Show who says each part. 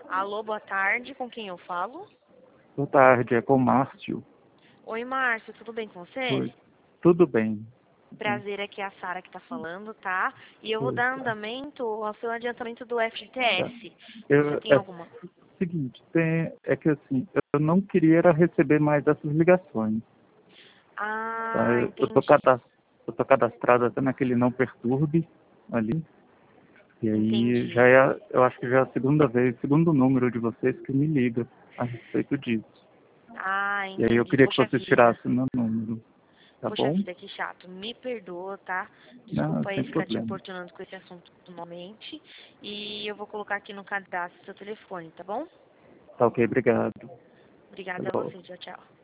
Speaker 1: Alô, boa tarde, com quem eu falo?
Speaker 2: Boa tarde, é com o Márcio.
Speaker 1: Oi, Márcio, tudo bem com você?
Speaker 2: Oi. Tudo bem.
Speaker 1: Prazer, aqui é a Sara que tá falando, tá? E eu vou
Speaker 2: Oi,
Speaker 1: dar
Speaker 2: tá.
Speaker 1: andamento ao seu adiantamento do
Speaker 2: Tá.
Speaker 1: FGTS. Você
Speaker 2: Eu,
Speaker 1: tem
Speaker 2: é o
Speaker 1: alguma...
Speaker 2: seguinte, é que assim, eu não queria era receber mais essas ligações. Tá?
Speaker 1: Ah,
Speaker 2: Eu tô
Speaker 1: entendi,
Speaker 2: eu tô cadastrado até naquele não perturbe ali. E aí
Speaker 1: entendi.
Speaker 2: eu acho que já é a segunda vez, segundo número de vocês que me liga a respeito disso.
Speaker 1: Ah,
Speaker 2: E aí eu
Speaker 1: entendi.
Speaker 2: queria que
Speaker 1: Poxa
Speaker 2: vocês
Speaker 1: vida.
Speaker 2: tirassem meu número, tá
Speaker 1: Poxa
Speaker 2: bom?
Speaker 1: vida, que chato. Me perdoa, tá?
Speaker 2: Não,
Speaker 1: Desculpa aí
Speaker 2: sem
Speaker 1: ficar te
Speaker 2: problema.
Speaker 1: importunando com esse assunto normalmente. E eu vou colocar aqui no cadastro seu telefone, tá bom?
Speaker 2: Tá ok, obrigado.
Speaker 1: Obrigada a
Speaker 2: Até logo.
Speaker 1: você. Tchau, tchau.